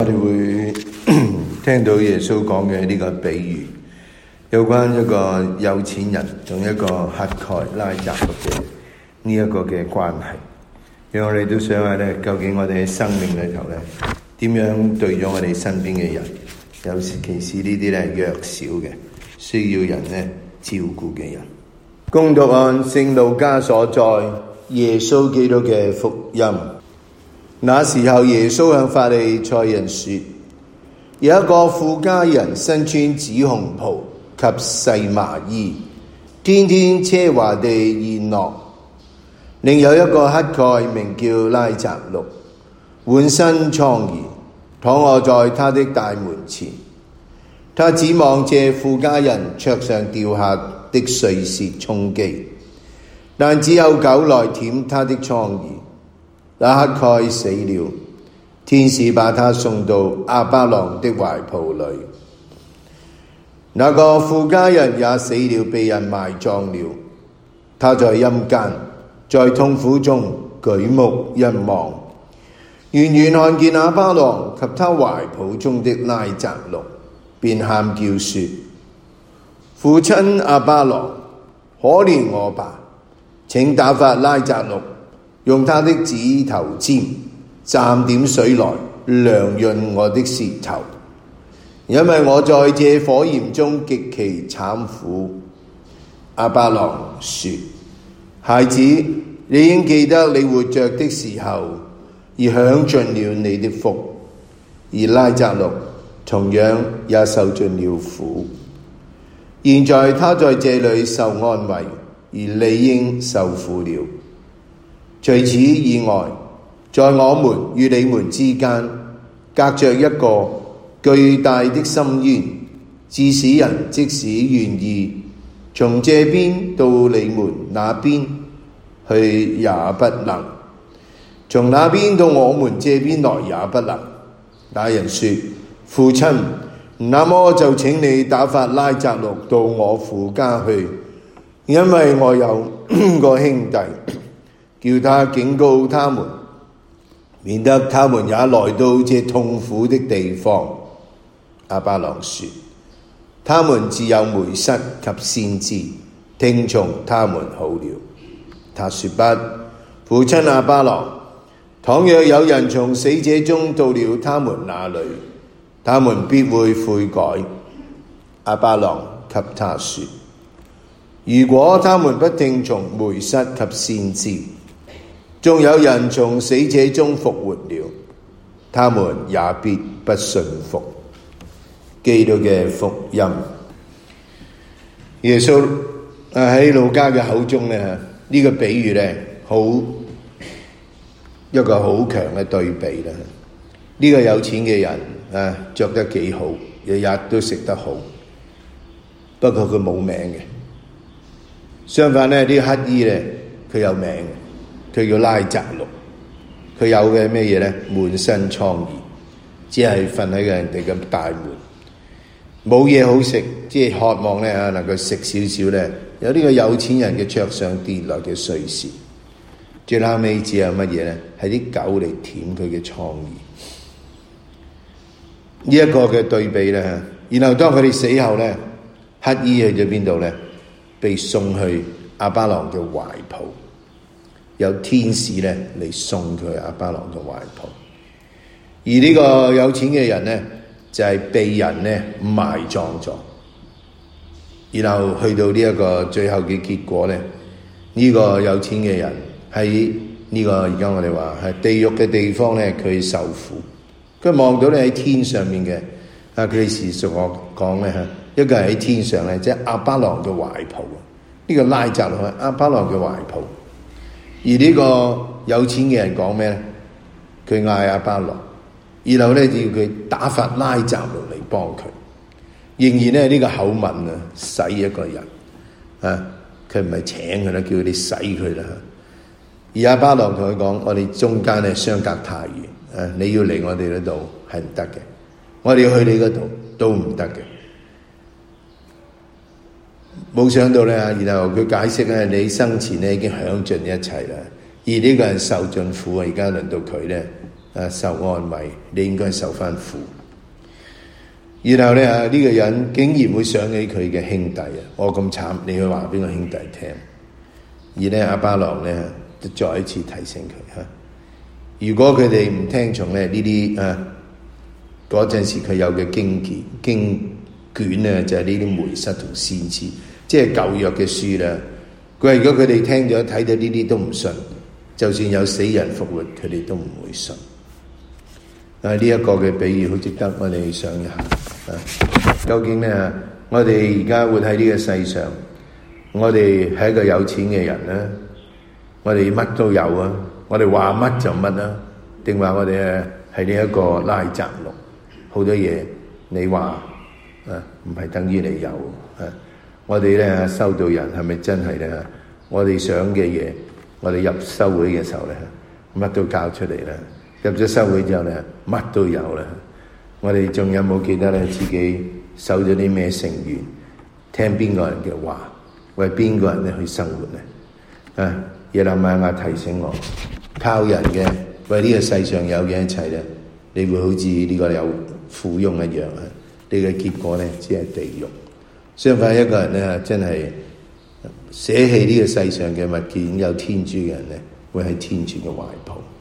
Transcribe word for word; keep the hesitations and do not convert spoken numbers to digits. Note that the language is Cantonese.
我哋會聽到耶穌講嘅呢個比喻，有關一個有錢人同一個乞丐拉匝祿嘅呢一個嘅關係，讓我哋都想下咧，究竟我哋喺生命裏頭咧，點樣對咗我哋身邊嘅人，尤其是呢啲咧弱小嘅，需要人咧照顧嘅人。恭讀按聖路加所載耶穌基督嘅福音。那時候，耶穌向法利賽人說：有一個富家人身穿紫紅袍及細麻衣，天天奢華地宴樂。另有一個乞丐名叫拉匝祿，滿身瘡痍，躺臥在他的大門前。他指望借富家人桌上掉下的碎屑充飢，但只有狗來舔他的瘡痍。那乞丐死了，天使把他送到亞巴郎的懷抱裏。那個富家人也死了，被人埋葬了。他在陰間，在痛苦中舉目一望，遠遠看見亞巴郎及他懷抱中的拉匝祿，便喊叫說：父親亞巴郎，可憐我吧，請打發拉匝祿用他的指頭尖蘸點水來涼潤我的舌頭，因為我在這火焰中極其慘苦。亞巴郎說：孩子，你應記得你活着的時候，而享盡了你的福，而拉匝祿同樣也受盡了苦。現在他在這裏受安慰，而理應受苦了。除此以外，在我們與你們之間隔着一個巨大的深淵，致使人即使願意從這邊到你們那邊去也不能，從那邊到我們這邊來也不能。那人說：父親，那麼就請你打發拉匝祿到我父家去，因為我有個兄弟，叫他警告他們，免得他們也來到這痛苦的地方。亞巴郎說：他們自有梅瑟及先知，聽從他們好了。他說不，父親亞巴郎，倘若有人從死者中到了他們那裏，他們必會悔改。亞巴郎給他說：如果他們不聽從梅瑟及先知，縱有人從死者中復活了，他們也必不信服。基督嘅福音。耶穌喺路加嘅口中咧，呢個比喻咧，好一個好強嘅對比啦。呢個有錢嘅人啊，着得幾好，日日都食得好，不過佢冇名嘅。相反咧，啲乞衣咧，佢有名嘅，佢叫拉匝祿，佢有嘅咩嘢咧？滿身瘡痍，只係瞓喺人哋嘅大門，冇嘢好食，即係渴望咧能夠食少少咧。有呢個有錢人嘅桌上跌落嘅碎屑，最後尾只有乜嘢咧？係啲狗嚟舔佢嘅瘡痍。呢一個嘅對比咧，然後當佢哋死後咧，乞衣去咗邊度咧？被送去亞巴郎嘅懷抱，有天使咧嚟送佢去亞巴郎嘅懷抱。而呢個有錢嘅人咧，就係、是、被人咧埋葬咗，然後去到呢一個最後嘅結果咧，呢、這個有錢嘅人喺呢個而家我哋話係地獄嘅地方咧，佢受苦。佢望到你喺天上面嘅，啊佢哋時常我講咧嚇，一個係喺天上咧，即係亞巴郎嘅懷抱。呢、這個拉匝祿係亞巴郎嘅懷抱。而呢個有錢嘅人講咩咧？佢嗌亞巴郎，然後咧就要佢打發拉匝祿嚟幫佢。仍然咧呢、這個口吻啊，洗一個人啊，佢唔係請佢啦，叫你洗佢啦。而亞巴郎同佢講：我哋中間咧相隔太遠。誒，你要嚟我哋嗰度係唔得嘅，我哋要去你嗰度都唔得嘅。冇想到咧，然後佢解釋咧，你生前咧已經享盡一切啦，而呢個人受盡苦啊，而家輪到佢咧誒受安慰，你應該受翻苦。然後咧呢、呢個人竟然會想起佢嘅兄弟啊！我咁慘，你去話俾個兄弟聽。而咧亞巴郎咧就再一次提醒佢嚇，如果佢哋唔聽從咧呢啲啊嗰陣時佢有嘅經卷經卷咧，就係呢啲梅瑟同先知，即係舊約嘅書啦。佢話如果佢哋聽咗睇到呢啲都唔信，就算有死人復活，佢哋都唔會信。啊！呢、這、一個嘅比喻好值得我哋想一下。啊，究竟咧，我哋而家活喺呢個世上，我哋係一個有錢嘅人咧，我哋乜都有啊，我哋話乜就乜啊，定話我哋係呢一個拉雜龍，好多嘢你話啊，唔係等於你有啊。我哋咧收到人係咪真係咧？我哋想嘅嘢，我哋入修會嘅時候咧，乜都交出嚟啦。入咗修會之後咧，乜都有啦。我哋仲有冇記得咧？自己守咗啲咩聖願？聽邊個人嘅話？為邊個人咧去生活咧？啊！耶利米亞提醒我，靠人嘅為呢個世上有嘅一切咧，你會好似呢個有富翁一樣啊！你嘅結果咧，只係地獄。相反，一個人咧真係捨棄呢個世上嘅物件，有天主嘅人咧，會喺天主嘅懷抱。